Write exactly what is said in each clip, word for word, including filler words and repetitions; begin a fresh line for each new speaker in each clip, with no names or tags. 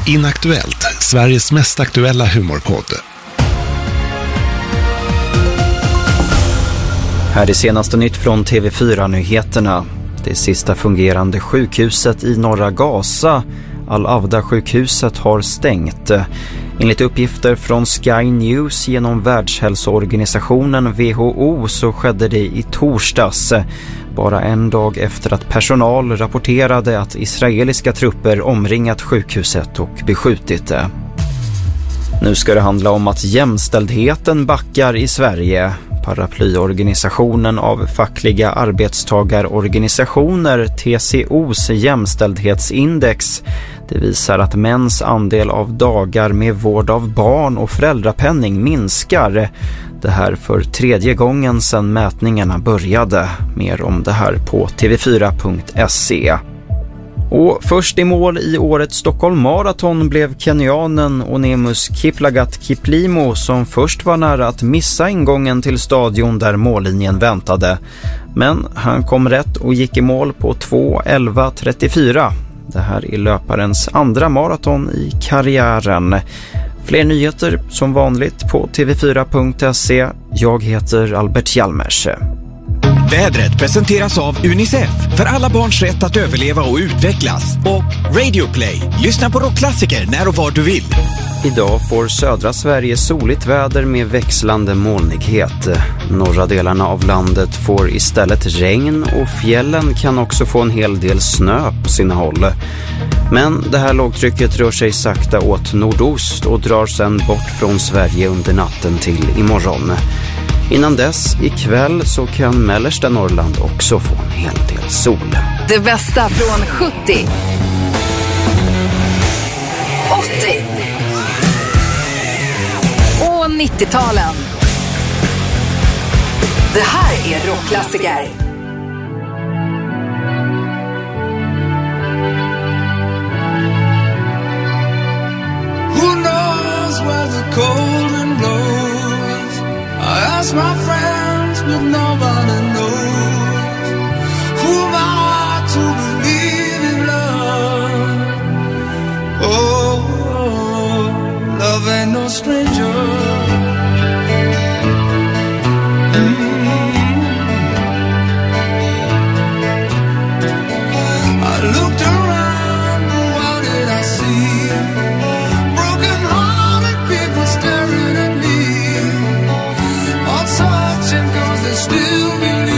Inaktuellt, Sveriges mest aktuella humorpodd.
Här är senaste nytt från T V fyra-nyheterna. Det sista fungerande sjukhuset i norra Gaza, Al-Avda-sjukhuset, har stängt. Enligt uppgifter från Sky News genom Världshälsoorganisationen W H O så skedde det i torsdags, bara en dag efter att personal rapporterade att israeliska trupper omringat sjukhuset och beskjutit det. Nu ska det handla om att jämställdheten backar i Sverige. Paraplyorganisationen av fackliga arbetstagarorganisationer, T C O:s jämställdhetsindex, det visar att mäns andel av dagar med vård av barn och föräldrapenning minskar. Det här för tredje gången sedan mätningarna började. Mer om det här på t v fyra punkt se. Och först i mål i årets Stockholm Marathon blev kenyanen Onemus Kiplagat Kiplimo, som först var nära att missa ingången till stadion där mållinjen väntade. Men han kom rätt och gick i mål på två elva trettiofyra. Det här är löparens andra maraton i karriären. Fler nyheter som vanligt på t v fyra punkt se. Jag heter Albert Hjalmers.
Vädret presenteras av Unicef, för alla barns rätt att överleva och utvecklas. Och Radio Play, lyssna på rockklassiker när och var du vill.
Idag får södra Sverige soligt väder med växlande molnighet. Norra delarna av landet får istället regn och fjällen kan också få en hel del snö på sina håll. Men det här lågtrycket rör sig sakta åt nordost och drar sedan bort från Sverige under natten till imorgon. Innan dess, ikväll, så kan mellersta Norrland också få en hel del sol.
Det bästa från sjuttio, åttio och nittio-talen. Det här är rockklassiker.
Who knows where the cold wind blows? I ask my friends, but nobody knows. Who am I to believe in love? Oh, love ain't no stranger. Mm-hmm. I looked around, but what did I see? Broken-hearted people staring at me, all searching 'cause they still believe.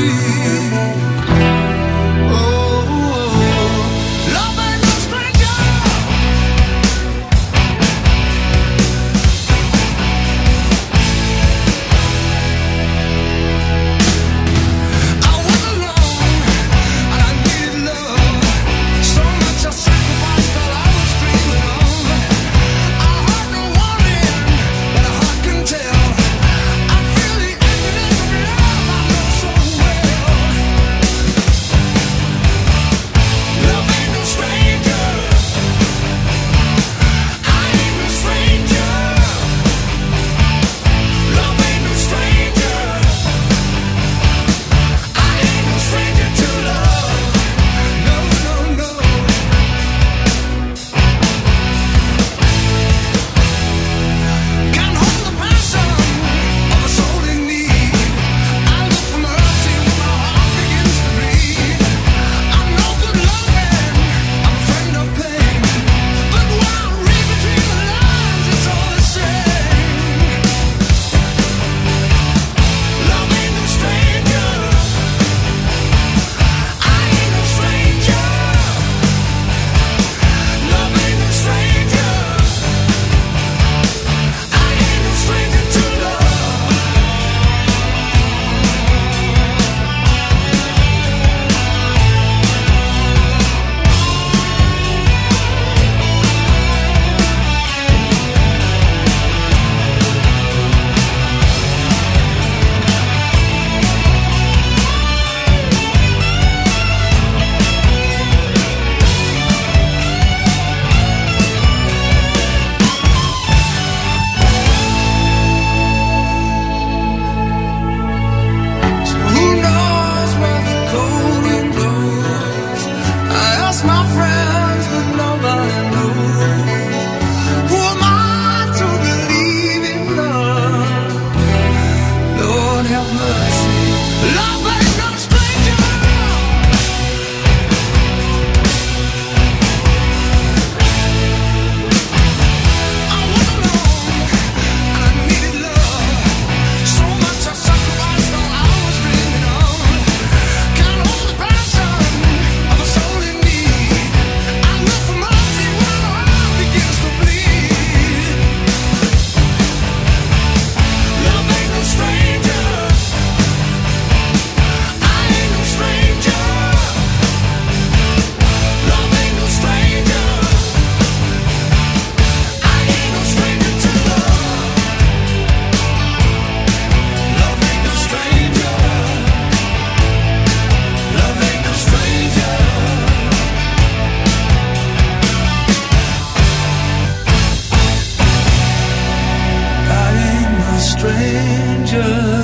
danger.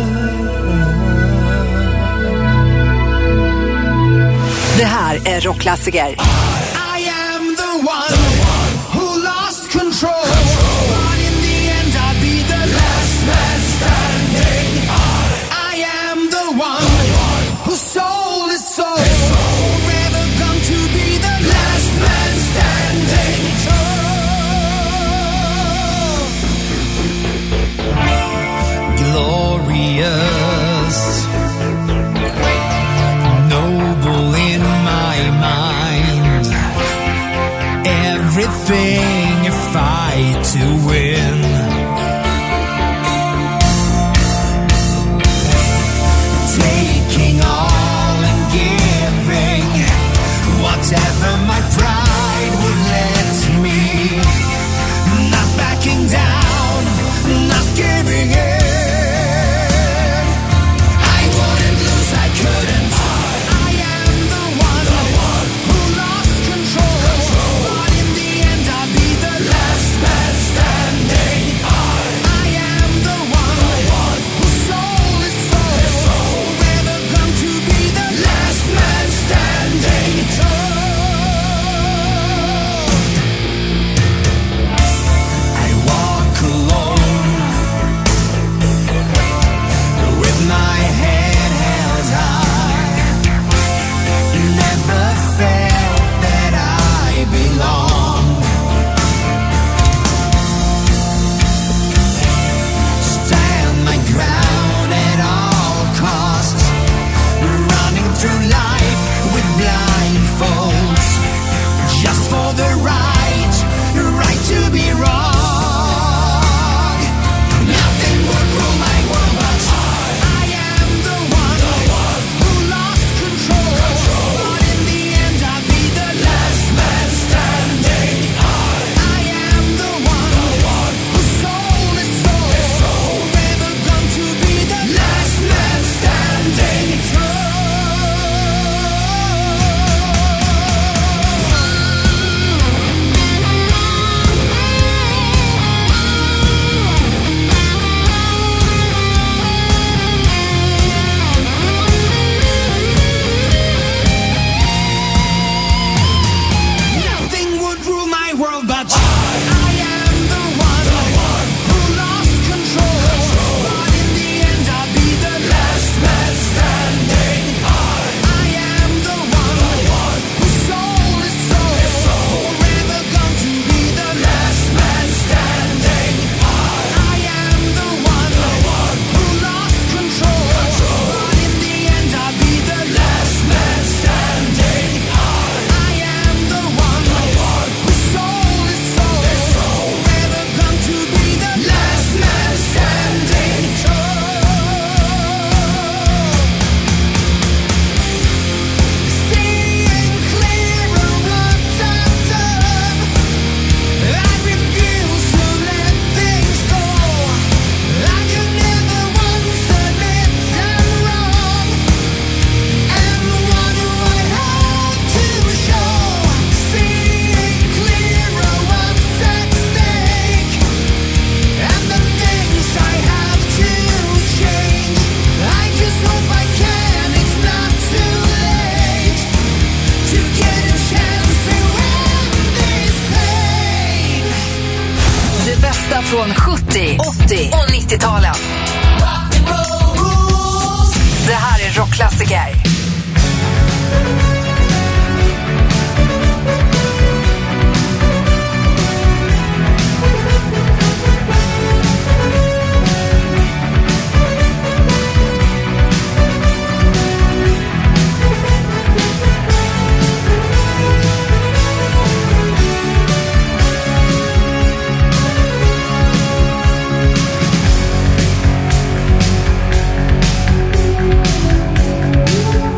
Det här är rockklassiker.
I am the one who lost control. But in the end I'll be the last man standing. I am the one whose soul is sold. Forever come to be the last man standing. Glorious, noble in my mind, everything a fight to win. Taking all and giving whatever my pride would let me. Not backing down, not giving in. I wouldn't lose, I couldn't. I am the one who lost control. But in the end I'll be the last man standing. I am the one whose soul is sold. Forever come to be the last man standing. I walk alone with my head held high. Never felt that I belonged. Stand my ground at all costs. Running through life with blindfolds. Just for the right, right to be wrong. Nothing would rule my world but I am the one who lost control. But in the end I'll be the last man standing. I am the one whose soul is sold. Forever come to be the last man standing. Nothing would rule my world but I am the one who lost control. But in the end I'll be the last man standing. I am the one whose soul is sold. Forever come to be the last man standing. I am the one who lost control. But in the end I'll be the last man standing. I am the one whose soul is sold. Forever come to be the last man standing. Seeing clearer what I've done, I refuse to let things go. I could never once admit I'm wrong, and what do I have to show? Seeing clearer what's at stake, and the things I have to change. I just hope I can, it's not too late to get a chance to end this pain.
Det bästa från sjuttio, åttio och nittio-talen. Det här är rockklassiker.
I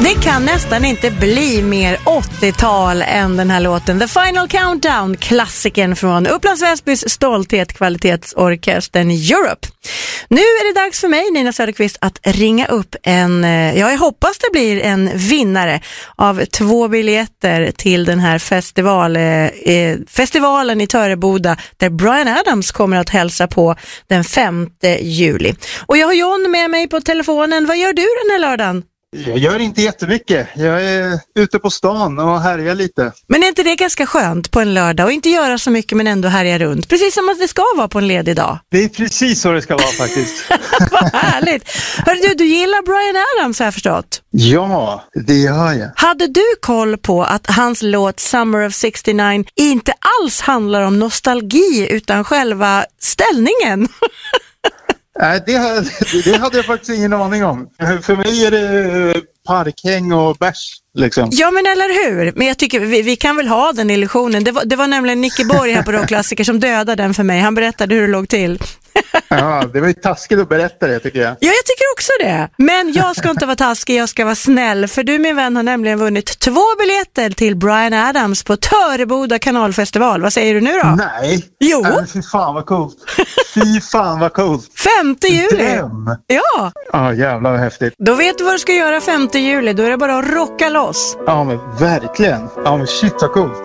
Det kan nästan inte bli mer åttiotal än den här låten. The Final Countdown, klassikern från Upplands Väsbys stolthet kvalitetsorkestern Europe. Nu är det dags för mig, Nina Söderqvist, att ringa upp en, ja jag hoppas det blir en vinnare av två biljetter till den här festival, eh, festivalen i Töreboda där Bryan Adams kommer att hälsa på den femte juli. Och jag har John med mig på telefonen. Vad gör du den här lördagen?
Jag gör inte jättemycket. Jag är ute på stan och härjar lite.
Men är inte det ganska skönt på en lördag och inte göra så mycket men ändå härja runt? Precis som att det ska vara på en ledig dag.
Det är precis så det ska vara faktiskt.
Vad härligt. Hörru du, du gillar Bryan Adams har jag förstått.
Ja, det gör jag.
Hade du koll på att hans låt Summer of sextionio inte alls handlar om nostalgi utan själva ställningen?
Nej, det, det hade jag faktiskt ingen aning om. För mig är det parkhäng och bärs, liksom.
Ja, men eller hur? Men jag tycker vi, vi kan väl ha den illusionen. Det var, det var nämligen Nicke Borg här på Rockklassiker som dödade den för mig. Han berättade hur det låg till.
Ja, det var ju taskigt att berätta det, tycker jag.
Ja, jag tycker också det. Men jag ska inte vara taskig, jag ska vara snäll. För du, min vän, har nämligen vunnit två biljetter till Bryan Adams på Töreboda kanalfestival. Vad säger du nu då?
Nej.
Jo.
Äh, fy fan vad coolt. Fy fan vad coolt.
femte juli.
Dröm.
Ja.
Ja, jävlar vad häftigt.
Då vet du vad du ska göra femte juli. Då är det bara att rocka loss.
Ja, men verkligen. Ja, men shit vad coolt.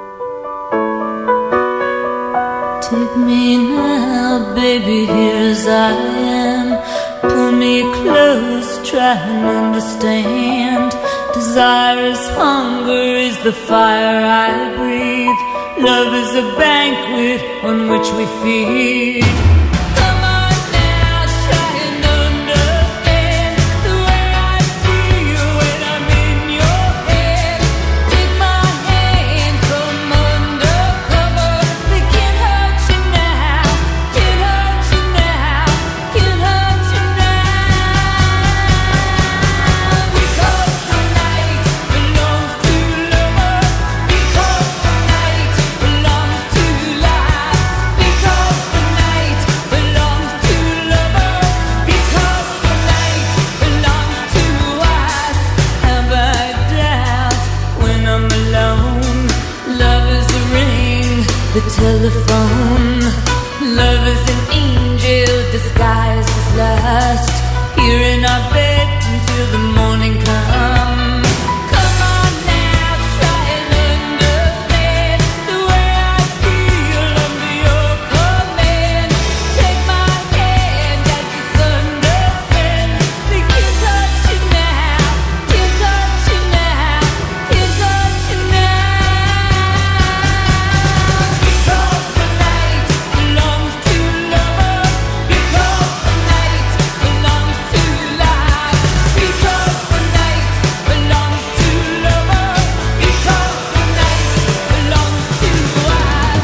Take me now, baby, here as I am. Pull me close, try and understand. Desire is hunger, is the fire I breathe. Love is a banquet on which we feed. Come on now, try and understand the way I feel when I'm in your head. Take my hand from undercover. They can't hurt you now, can't hurt you now, can't hurt you now. Because the night belongs to lovers. Because the night belongs to life. Because the night belongs to lovers. Because the night belongs to us. Have I doubt when I'm alone? Love is a ring, the telephone. Love is an angel disguised as lust. Here in our bed until the morning comes. Come on now, try and understand the way I feel under your command. Take my hand as the sun descends. They can't touch you now, can't touch you now, can't touch you now. Because the night belongs to lovers. Because the night belongs to life. Because the night belongs to lovers. Because the night belongs to us.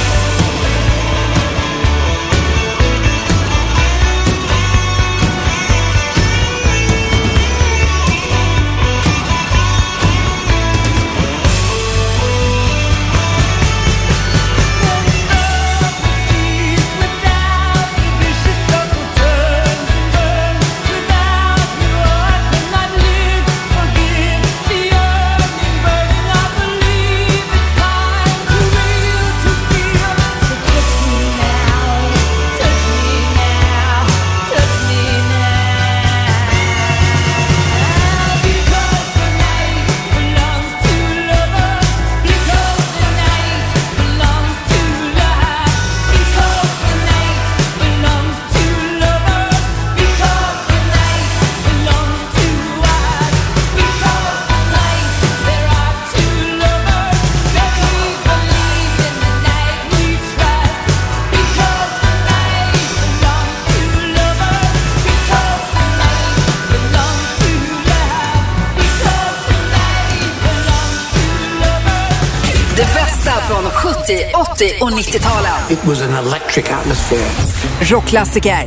Without the vicious circle turns and burns. Without you I cannot live. Forgive the yearning burning. I believe it's time to real to feel. So touch me now, touch me now, touch me now. Because the night belongs to lovers. Because the night belongs to life. Because the night belongs to lovers. Because the night belongs to us. Because tonight there are two lovers. That we believe in the night we trust. Because the night belongs to lovers. Because the night belongs to love. Because the night belongs to lovers.
Det bästa från sjuttio, åttio och nittio-talen.
It was an electric atmosphere.
Rockklassiker.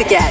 Rockklassiker.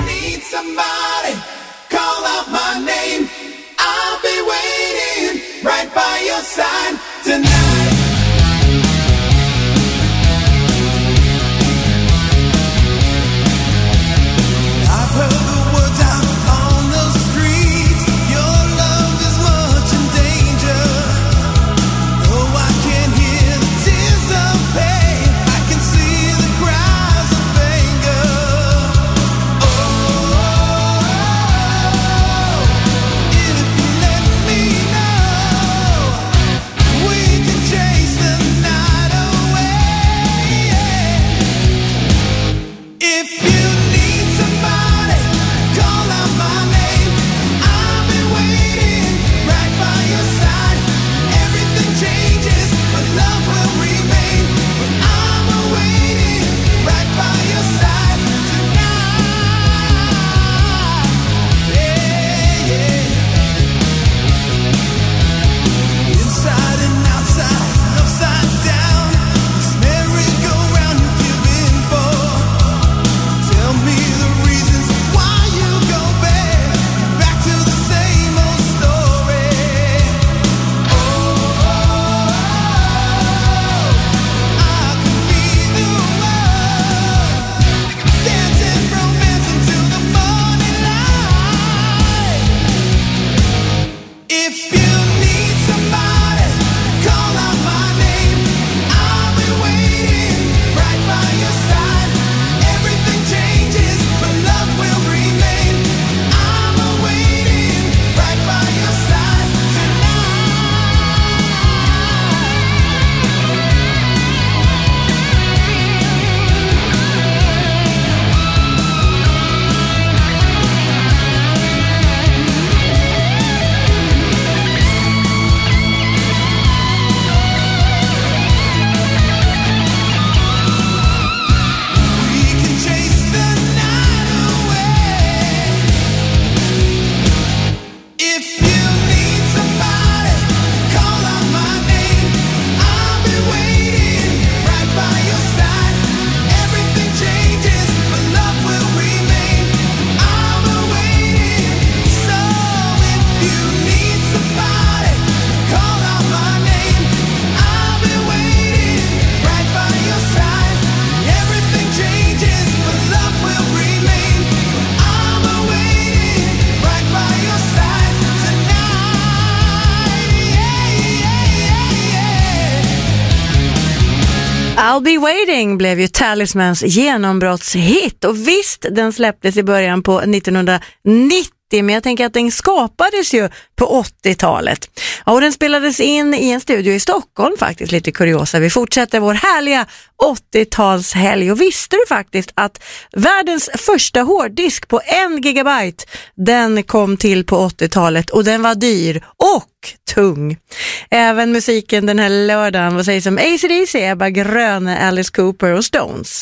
I'll be waiting blev ju Talismans genombrottshit, och visst, den släpptes i början på nittonhundranittio, men jag tänker att den skapades ju på åttiotalet. Ja, och den spelades in i en studio i Stockholm faktiskt, lite kuriosa. Vi fortsätter vår härliga åttiotalshelg, och visste du faktiskt att världens första hårddisk på en gigabyte, den kom till på åttiotalet, och den var dyr och tung. Även musiken den här lördagen, vad sägs om A C D C, Ebba Gröne, Alice Cooper och Stones.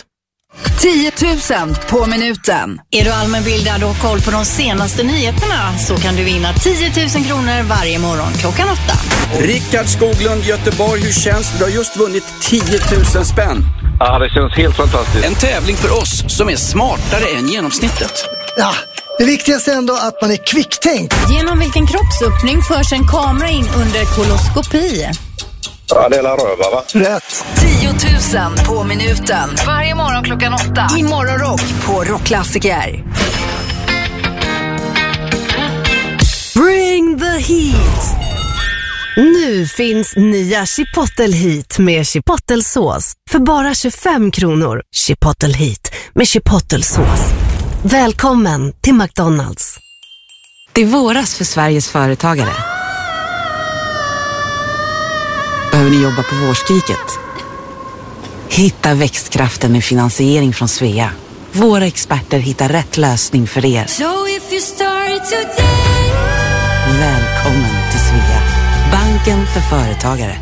tio tusen på minuten.
Är du allmänbildad och har koll på de senaste nyheterna så kan du vinna tio tusen kronor varje morgon klockan åtta.
Rickard Skoglund, Göteborg, hur känns det? Du har just vunnit tio tusen spänn.
Ja, det känns helt fantastiskt.
En tävling för oss som är smartare än genomsnittet.
Ja, det viktigaste är ändå att man är kvicktänkt.
Genom vilken kroppsöppning förs en kamera in under koloskopi?
Ja, det är la röva, va?
Rätt.
tio tusen på minuten. Varje morgon klockan åtta. I Morgonrock på Rockklassiker.
Bring the heat. Nu finns nya Chipotle Heat med Chipotle-sås för bara tjugofem kronor. Chipotle Heat med Chipotle-sås. Välkommen till McDonald's.
Det är våras för Sveriges företagare. Behöver ni jobba på vårskriket? Hitta växtkraften med finansiering från Svea. Våra experter hittar rätt lösning för er.
So if you start today.
Välkommen till Svea. Banken för företagare.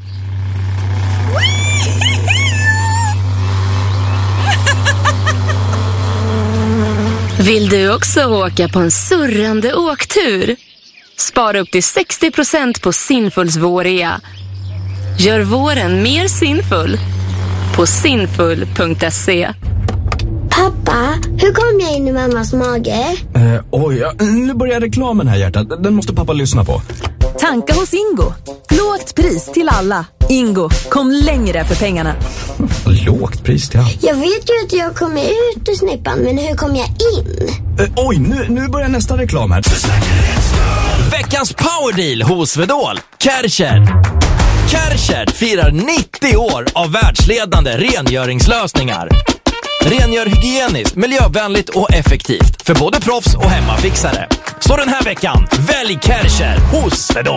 Vill du också åka på en surrande åktur? Spara upp till sextio procent på Sinfuls vårrea. Gör våren mer sinfull på sinfull punkt se.
Pappa, hur kom jag in i mammas mage?
Eh, oj, ja, nu börjar reklamen här, hjärtat. Den måste pappa lyssna på.
Tanka hos Ingo. Lågt pris till alla. Ingo, kom längre för pengarna.
Lågt pris till alla?
Jag vet ju att jag kommer ut ur snippan, men hur kommer jag in?
Eh, oj, nu, nu börjar nästa reklam här.
Veckans powerdeal hos Swedol. Kärcher. Kärcher firar nittio år av världsledande rengöringslösningar. Rengör hygieniskt, miljövänligt och effektivt för både proffs och hemmafixare. Så den här veckan, välj Kärcher hos Swedol.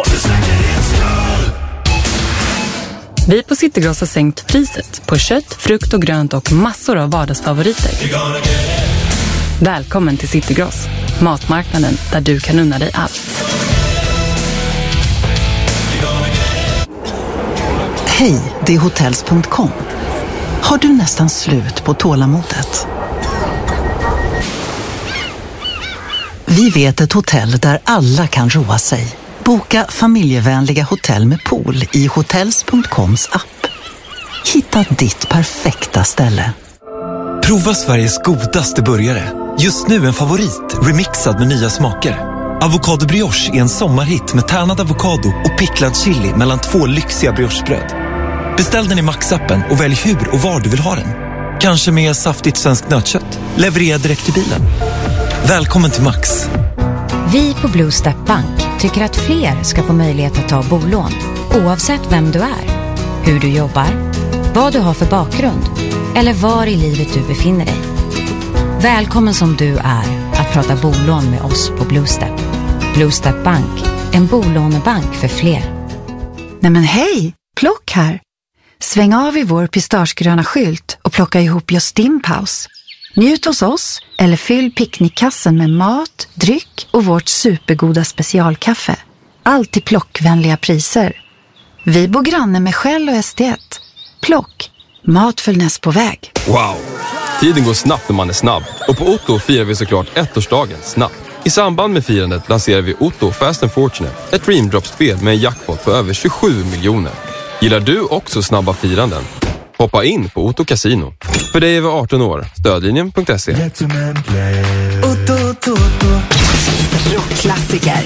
Vi på Citygross har sänkt priset på kött, frukt och grönt och massor av vardagsfavoriter. Välkommen till Citygross, matmarknaden där du kan unna dig allt.
Hej, det är hotels punkt com. Har du nästan slut på tålamodet? Vi vet ett hotell där alla kan roa sig. Boka familjevänliga hotell med pool i hotels punkt coms app. Hitta ditt perfekta ställe.
Prova Sveriges godaste burgare. Just nu en favorit, remixad med nya smaker. Avocado brioche är en sommarhit med tärnad avokado och picklad chili mellan två lyxiga briochebröd. Beställ den i Max-appen och välj hur och var du vill ha den. Kanske med saftigt svenskt nötkött. Leverera direkt till bilen. Välkommen till Max.
Vi på Blue Step Bank tycker att fler ska få möjlighet att ta bolån. Oavsett vem du är, hur du jobbar, vad du har för bakgrund eller var i livet du befinner dig. Välkommen som du är att prata bolån med oss på Blue Step. Blue Step Bank, en bolånebank för fler.
Nej men hej, Plock här. Sväng av i vår pistagegröna skylt och plocka ihop just din paus. Njut hos oss eller fyll picknickkassen med mat, dryck och vårt supergoda specialkaffe. Allt till plockvänliga priser. Vi bor granne med Shell och S D ett. Plock, mat för näst på väg.
Wow, tiden går snabbt när man är snabb. Och på Otto firar vi såklart ettårsdagen snabbt. I samband med firandet lanserar vi Otto Fast and Fortunate, ett Dream Drop-spel med en jackpot på över tjugosju miljoner. Gillar du också snabba firanden? Hoppa in på Otto Casino. För dig över arton år, stödlinjen punkt se.
Rockklassiker.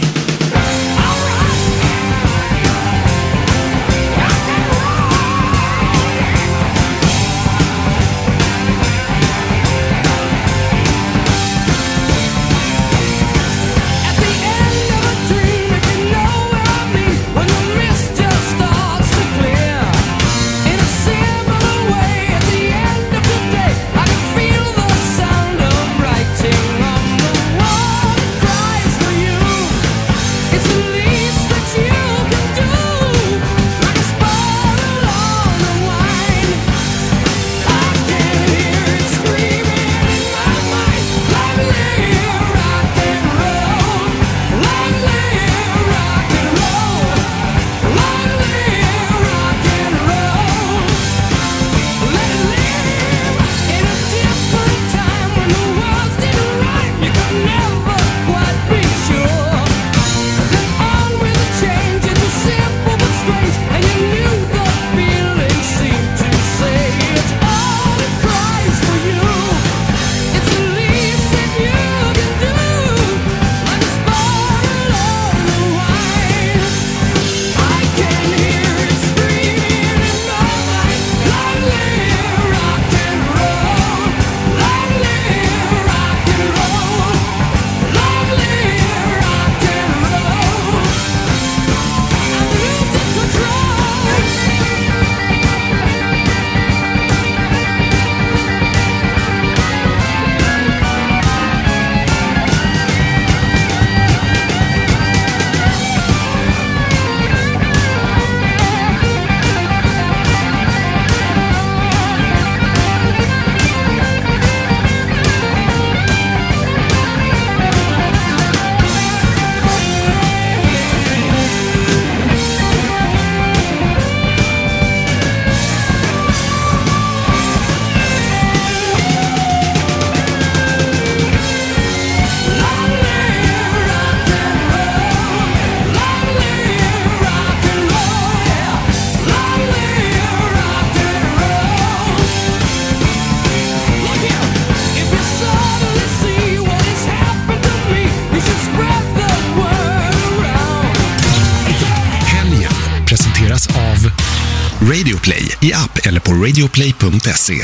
Radio Play i app eller på radioplay punkt se.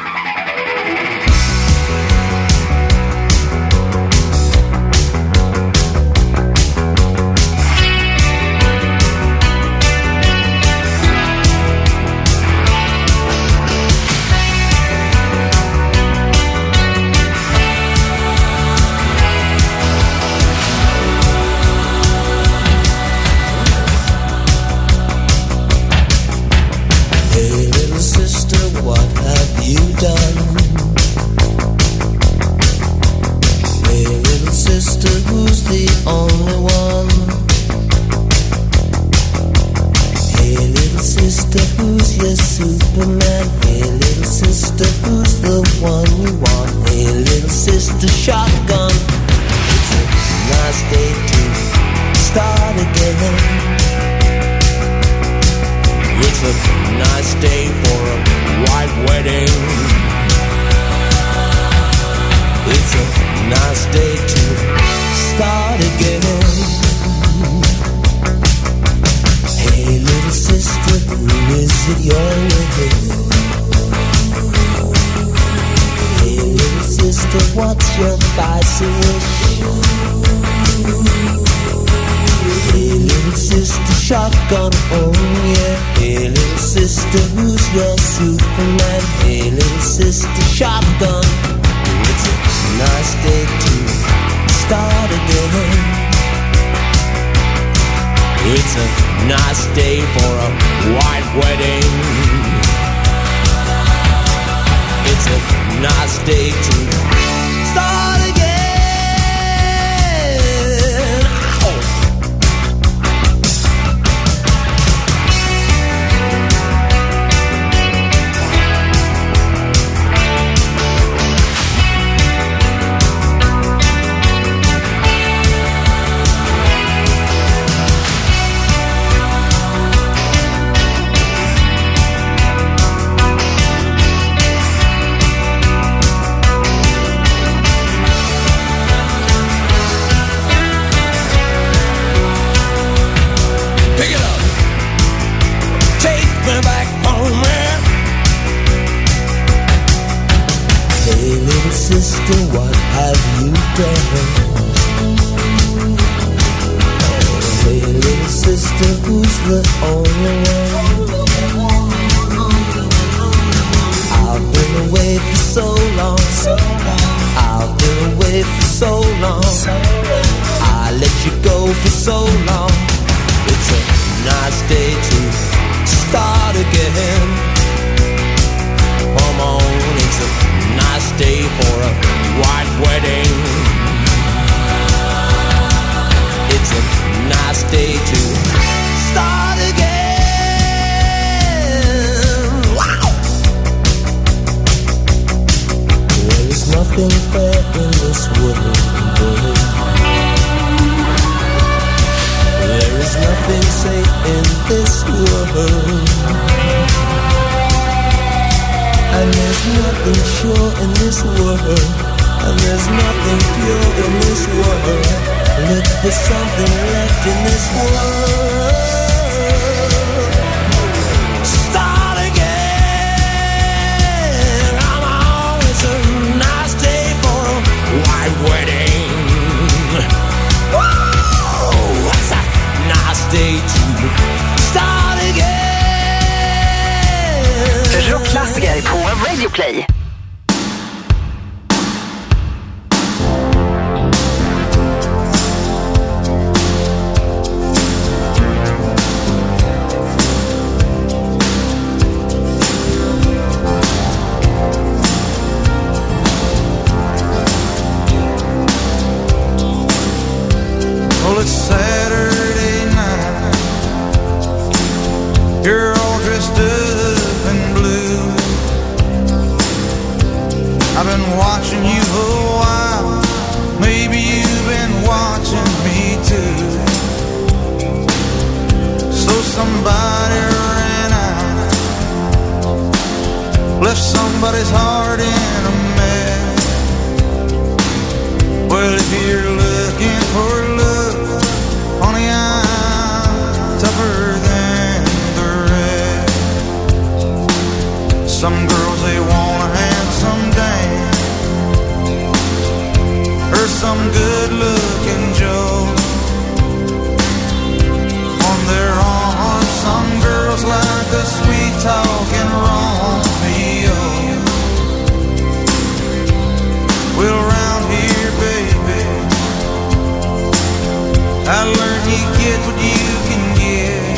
Rockklassiker på Radio Play.
Well, it's Saturday night. You're all dressed up in blue. I've been watching you a while. Maybe you've been watching me too. So somebody ran out, left somebody's heart in a mess. Well, if you're looking for love, honey, I'm tougher than the rest. Some girls, they want a handsome dame, or some good-looking Joe. On their arm, some girls like a sweet-talking Romeo. Well, around here, baby, I learned you get what you can get.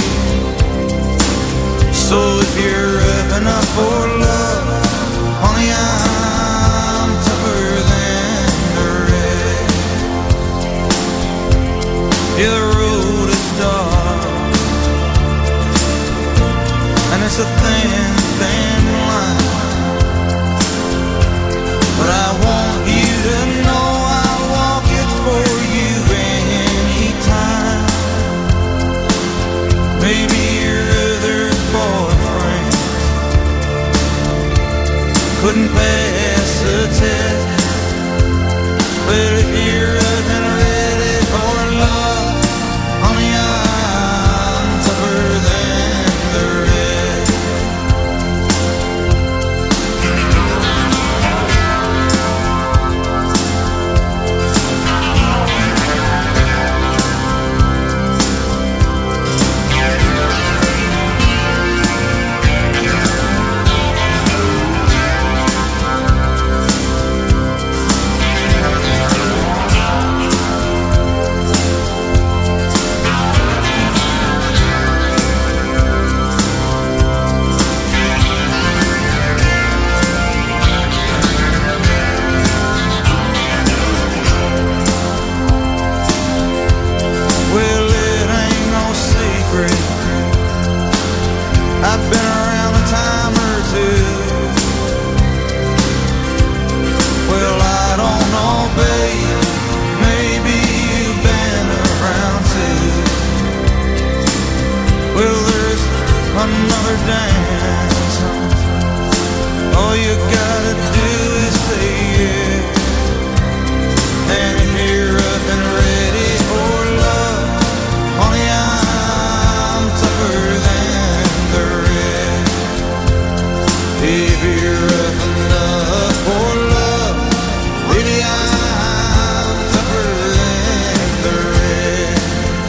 So if you're rough enough for love, honey, I'm tougher than the rest. Yeah, the road is dark, and it's a thin, thin line, but I want you to know I'll walk it for you anytime. Maybe your other boyfriend couldn't pass the test, but if you're up and ready for love, honey, I'm tougher than the rest. Well, it ain't no secret, I've been around a time or two. Well, I don't know, babe, maybe you've been around too. Well, there's another dance, all you gotta do is say yes. And if you're up and ready for love, honey, I'm tougher than the rest. If you're up enough for love, baby, I'm tougher than the rest.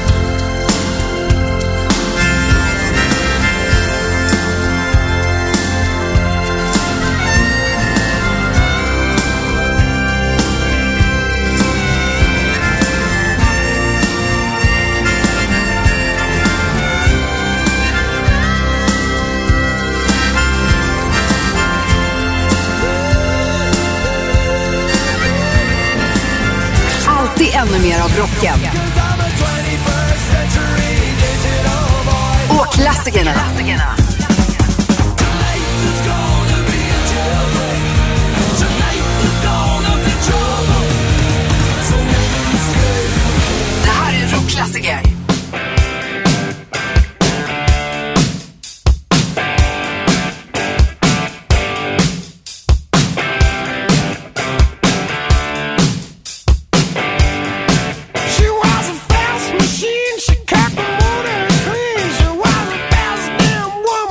Alltid ännu mer av rocken. Och klassikerna. Det här är en rockklassiker.
She was a fast machine, she kept the motor clean. She was the best damn woman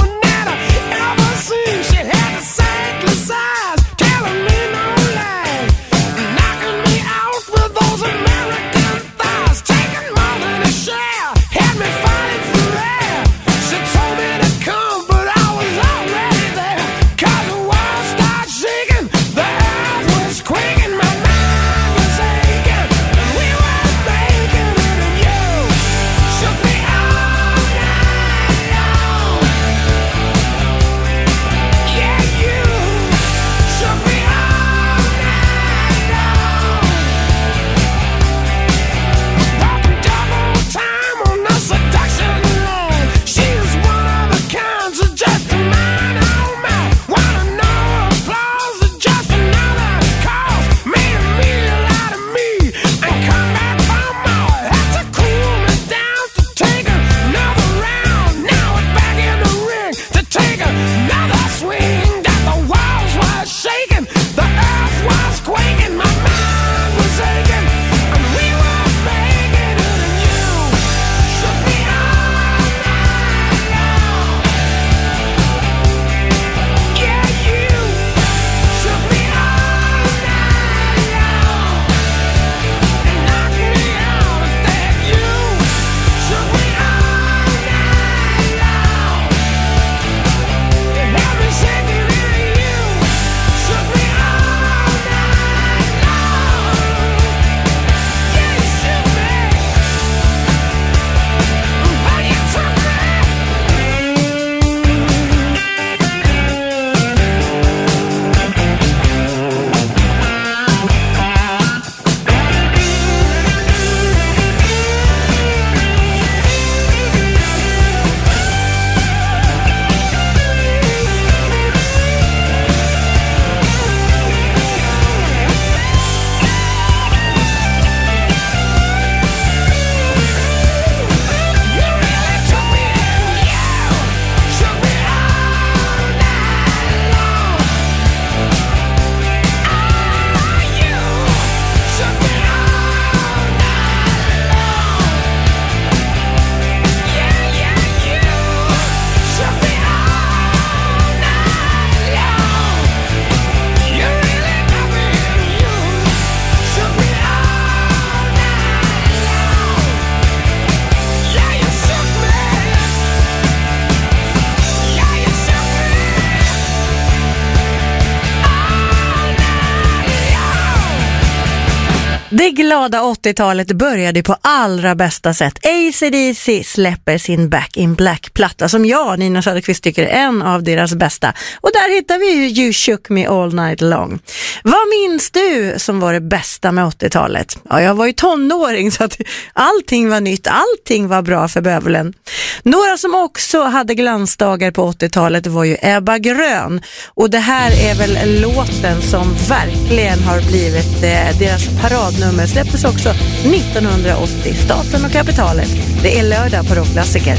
Det glada åttiotalet började på allra bästa sätt. A C D C släpper sin Back in Black-platta som jag, Nina Söderqvist, tycker är en av deras bästa. Och där hittar vi ju You Shook Me All Night Long. Vad minns du som var det bästa med åttiotalet? Ja, jag var ju tonåring så att allting var nytt, allting var bra för bövelen. Några som också hade glansdagar på åttiotalet var ju Ebba Grön. Och det här är väl låten som verkligen har blivit eh, deras paradnummer. Släpptes också nittonhundraåttio, Staten och kapitalet. Det är lördag på Rockklassiker.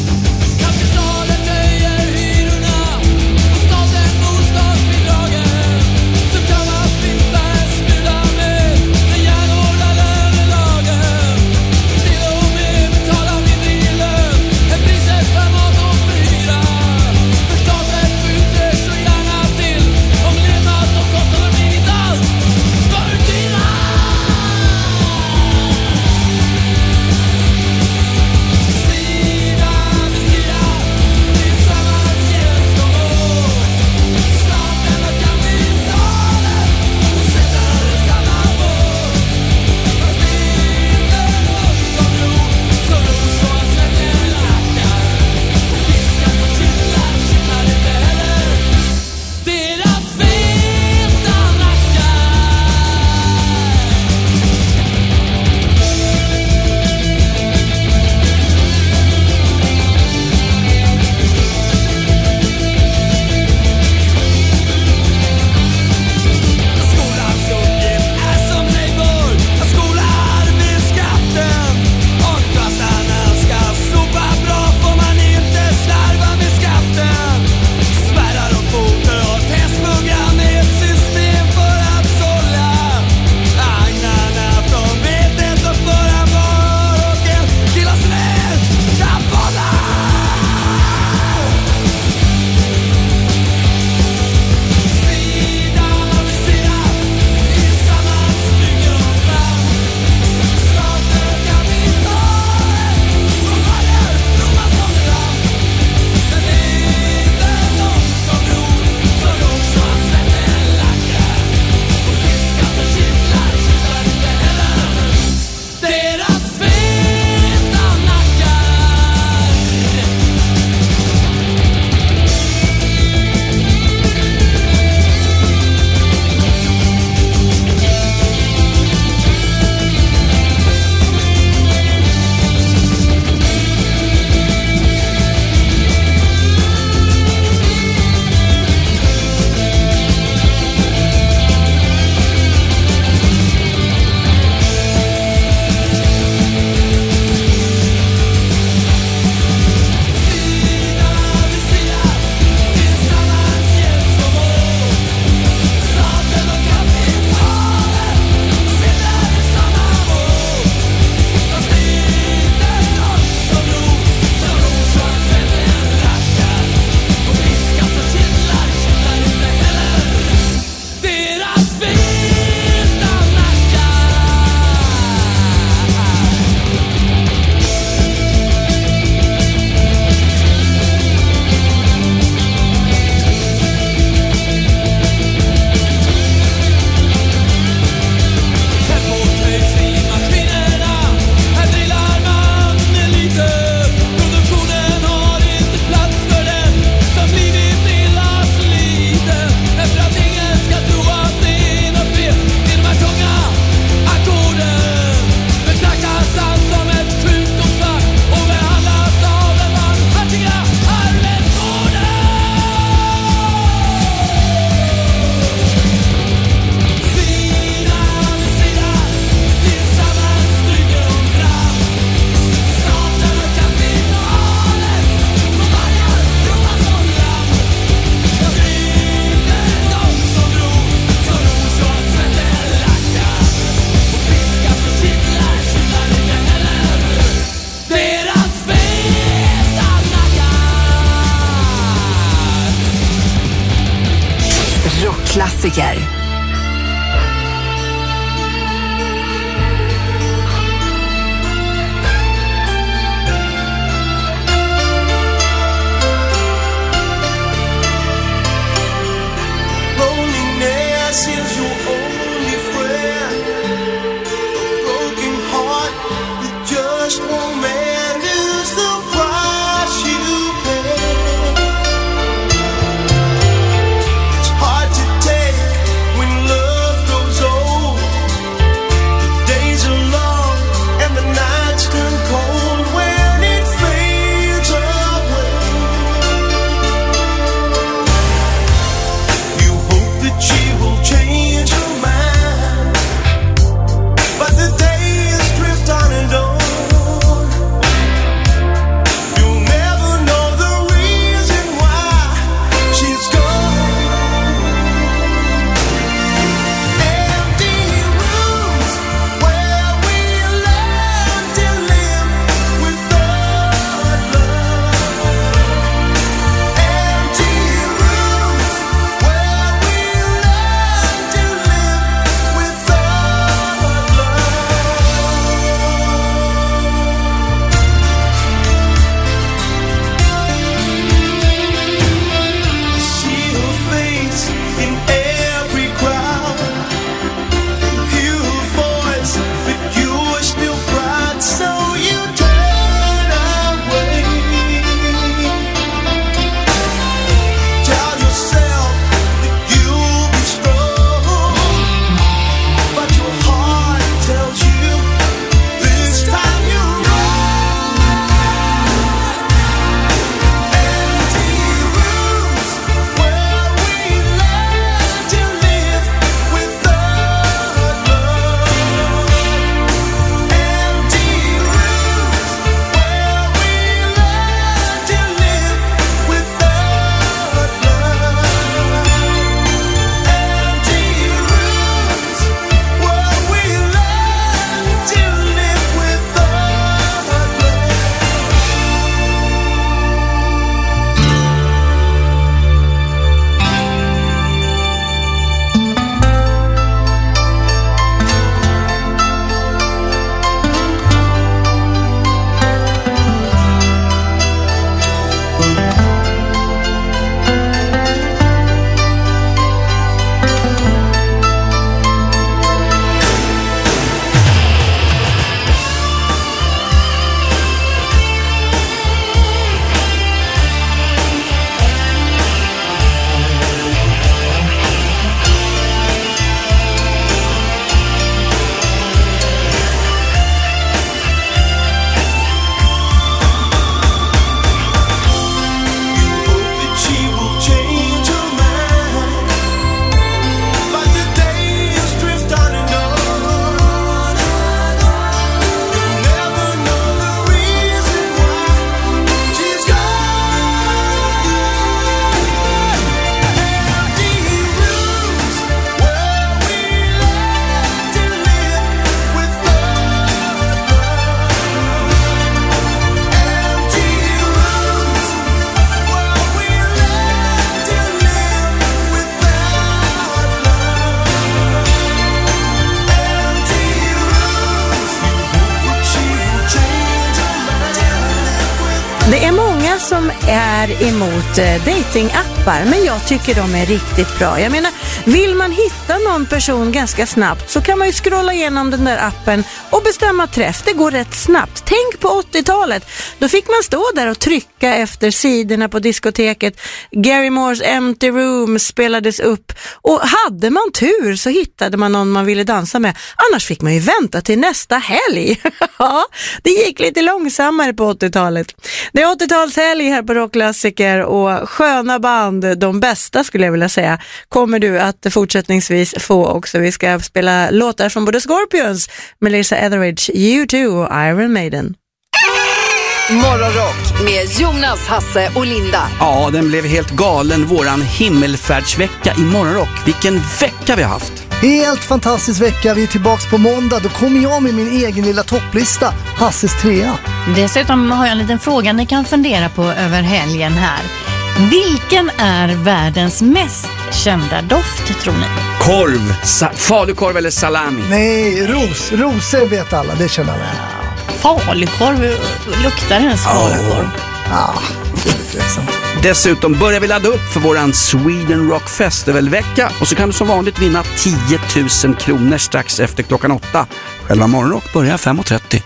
Klassiker.
Loneliness is your only friend.
Det är många som är emot eh, datingappar, men jag tycker de är riktigt bra. Jag menar, vill man hitta någon person ganska snabbt så kan man ju scrolla igenom den där appen och bestämma träff. Det går rätt snabbt. Tänk på åttiotalet. Då fick man stå där och trycka efter sidorna på diskoteket. Gary Moores Empty Room spelades upp och hade man tur så hittade man någon man ville dansa med. Annars fick man ju vänta till nästa helg. Ja, det gick lite långsammare på åttiotalet. Det är åttiotalshelg här på Rockklassiker och sköna band, de bästa skulle jag vilja säga, kommer du att fortsättningsvis få också. Vi ska spela låtar från både Scorpions, Melissa Etheridge, U två och Iron Maiden.
Morgonrock med Jonas, Hasse och Linda.
Ja, den blev helt galen, våran himmelfärdsvecka i Morgonrock. Vilken vecka vi har haft.
Helt fantastisk vecka. Vi är tillbaka på måndag. Då kommer jag med min egen lilla topplista, Hasses trea.
Dessutom har jag en liten fråga ni kan fundera på över helgen här. Vilken är världens mest kända doft, tror ni?
Korv, sa- falukorv eller salami?
Nej, ros. Rosor vet alla, det känner alla.
Falukorv, luktar ens falukorv?
Ja, det är sant.
Dessutom börjar vi ladda upp för våran Sweden Rock Festival-vecka. Och så kan du som vanligt vinna tio tusen kronor strax efter klockan åtta. Själva Morgonrock börjar fem och trettio.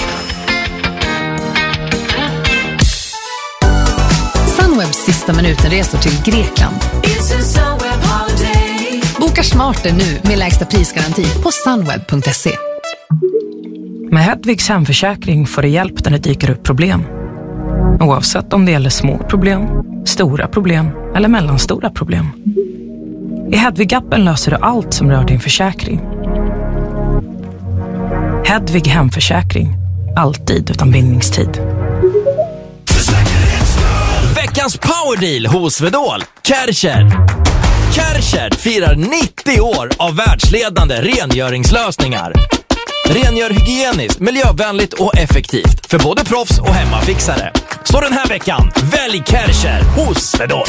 Sunwebs sista minuten resor till Grekland. Boka smarter nu med lägsta prisgaranti på sunweb punkt se.
Med Hedvigs hemförsäkring får du hjälp när det dyker upp problem. Oavsett om det gäller små problem, stora problem eller mellanstora problem. I Hedvig-appen löser du allt som rör din försäkring. Hedvig hemförsäkring. Alltid utan bindningstid.
Veckans powerdeal hos Vedol. Kärcher. Kärcher firar nittio år av världsledande rengöringslösningar. Rengör hygieniskt, miljövänligt och effektivt för både proffs och hemmafixare. Så den här veckan, välj Kärcher hos Vedol.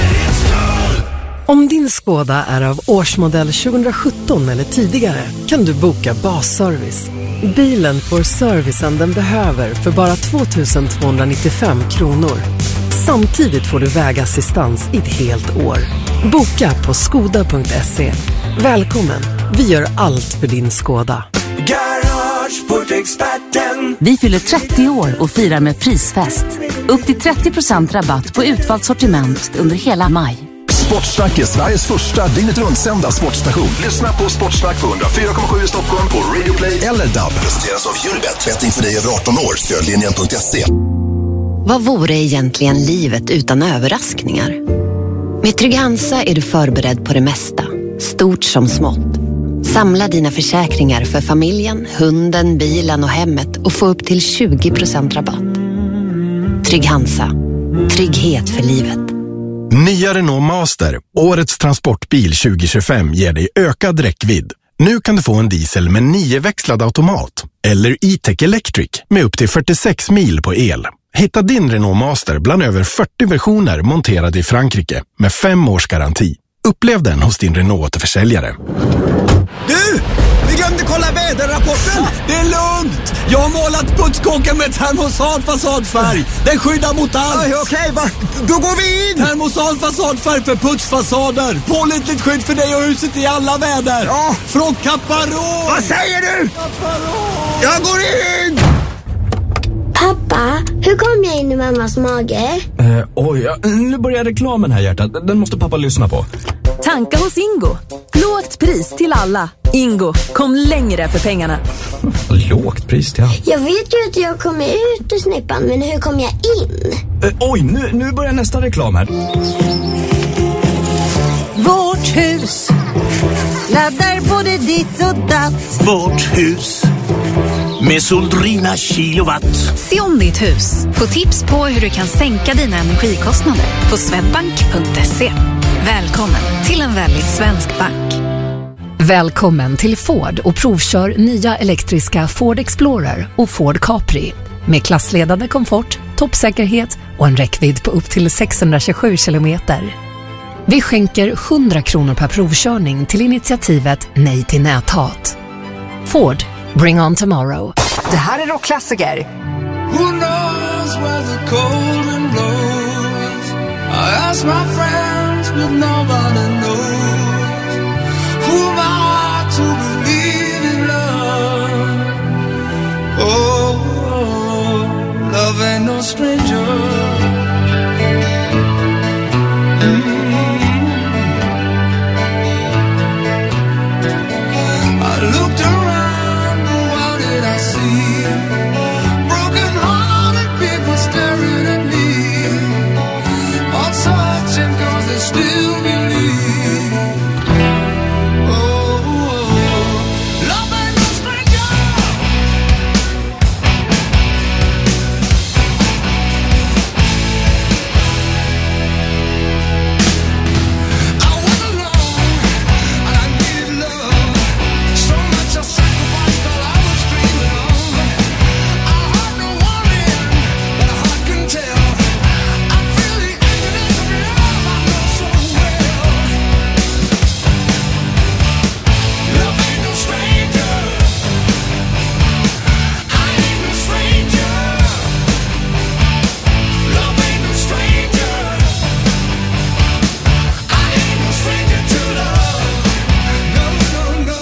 Om din Skoda är av årsmodell tjugosjutton eller tidigare kan du boka basservice. Bilen får servicen den behöver för bara två tusen tvåhundranittiofem kronor. Samtidigt får du vägassistans i ett helt år. Boka på skoda punkt se. Välkommen, vi gör allt för din Skoda.
Garageportexperten. Vi fyller trettio år och firar med prisfest. Upp till trettio procent rabatt på utvalt sortiment under hela maj.
Sportsnack är Sveriges första dygnet rundsända sportstation. Lyssna på Sportsnack på hundrafyra komma sju i Stockholm på Radio Play eller D A B. Presenteras av Unibet. Betting för dig över arton år. Stödlinjen punkt se.
Vad vore egentligen livet utan överraskningar? Med Trygg-Hansa är du förberedd på det mesta, stort som smått. Samla dina försäkringar för familjen, hunden, bilen och hemmet och få upp till tjugo procent rabatt. Trygg-Hansa. Trygghet för livet.
Nya Renault Master, årets transportbil tjugo tjugofem, ger dig ökad räckvidd. Nu kan du få en diesel med nioväxlad automat eller E-Tech Electric med upp till fyrtiosex mil på el. Hitta din Renault Master bland över fyrtio versioner monterade i Frankrike med fem års garanti. Upplev den hos din Renault-försäljare.
Du! Vi glömde kolla väderrapporten! Det är lugnt! Jag har målat puttskåken med termosal fasadfärg. Den skyddar mot allt. Aj, okej, va? Då går vi in! Termosal fasadfärg för putsfasader. Pålitligt skydd för dig och huset i alla väder. Ja. Från Caparol. Vad säger du? Caparol. Jag går in!
Pappa, hur kom jag in i mammas mage?
Uh, oj, ja, nu börjar reklamen här, hjärtat. Den måste pappa lyssna på.
Tanka hos Ingo. Lågt pris till alla. Ingo, kom längre för pengarna.
Lågt pris till alla?
Jag vet ju att jag kommer ut ur snippan, men hur kommer jag in?
Uh, oj, nu, nu börjar nästa reklam här.
Vårt hus laddar både ditt och datt.
Vårt hus med Soldrina kilowatt.
Se om ditt hus. Få tips på hur du kan sänka dina energikostnader på swedbank punkt se. Välkommen till en väldigt svensk bank.
Välkommen till Ford och provkör nya elektriska Ford Explorer och Ford Capri. Med klassledande komfort, toppsäkerhet och en räckvidd på upp till sexhundratjugosju kilometer. Vi skänker hundra kronor per provkörning till initiativet Nej till näthat. Ford, bring on tomorrow.
Det här är Rockklassiker.
Hurra!
miles where the cold wind blows. I ask my friends, but nobody knows who my heart to believe in love. Oh, love ain't no stranger. Looked around, what did I see? Broken-hearted people staring at me, all searching 'cause they still believe. Oh, love ain't no stranger. I was alone and I needed love. So much I sacrificed while I was dreaming of. I heard no warning, but a heart can tell. I feel the emptiness of love I know so well. Love ain't no stranger. I ain't no stranger. Love ain't no stranger. I ain't no stranger to love. No, no, no.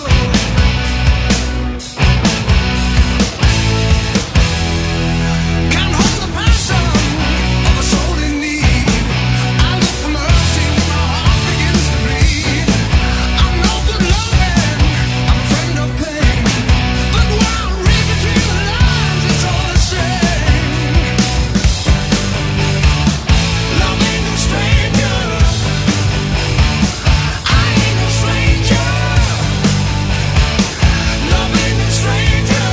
Can't hold the passion of a soul in need. I look for mercy when my heart begins to bleed. I'm no good loving, I'm a friend of pain. But when I read between the lines, it's all the same. Love ain't no stranger. I ain't no stranger. Love ain't no stranger.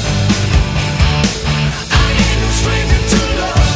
I ain't no stranger to love.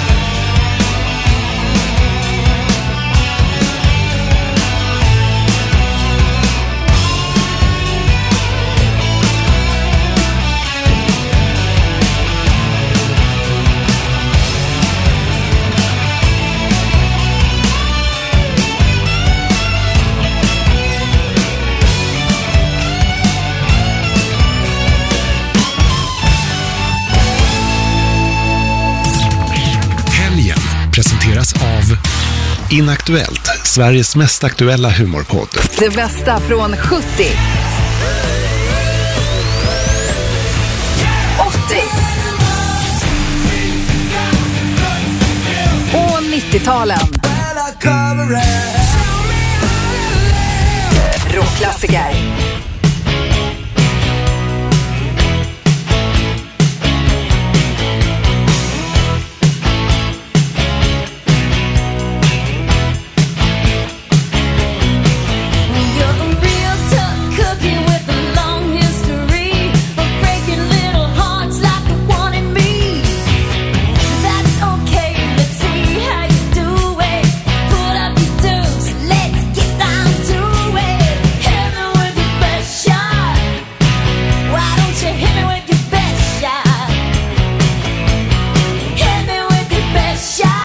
Helgen presenteras av Inaktuellt, Sveriges mest aktuella humorpodd.
Det bästa från sjuttio, åttio och nittio-talen. Rockklassiker.